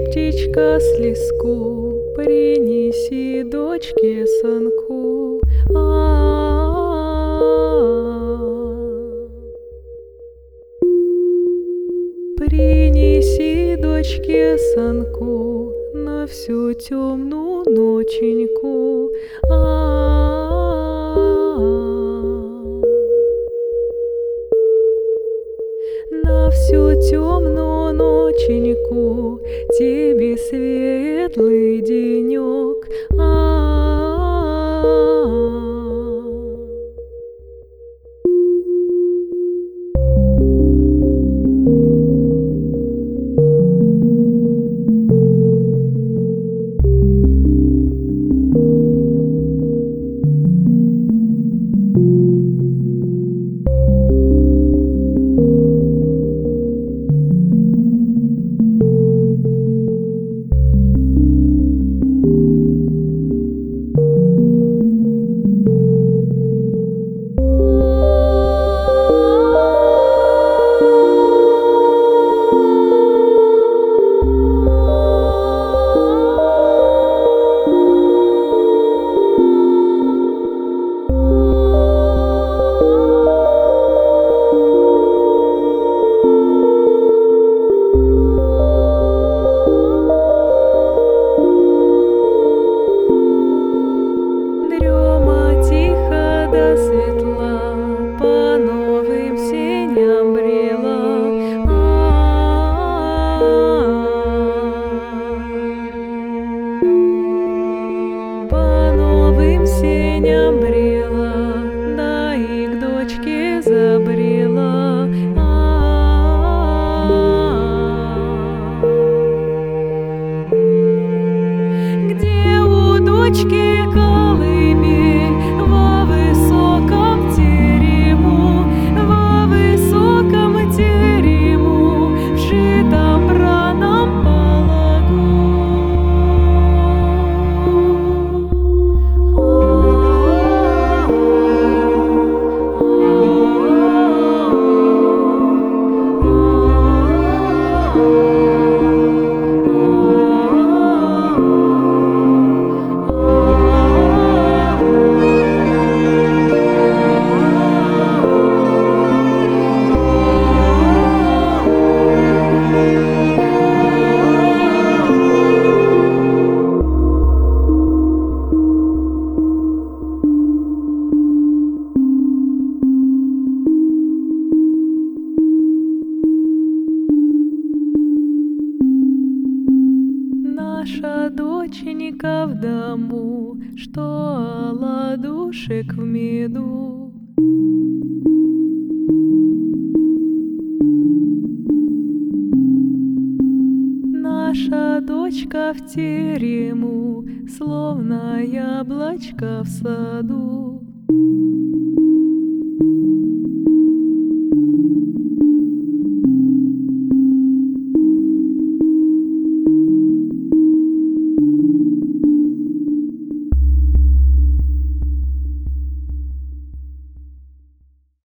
Птичка слезку принеси дочке сынку. Принеси дочке сынку на всю темную ноченьку. На всю темную ноченьку тебе светлый денек. Сеням брела, да и к дочке забрела. Где у дочки колыбель во высоком терему, во высоком терему, вшитом браном пологу. Наша доченька в дому, что оладушек в меду. Наша дочка в терему, словно яблочко в саду.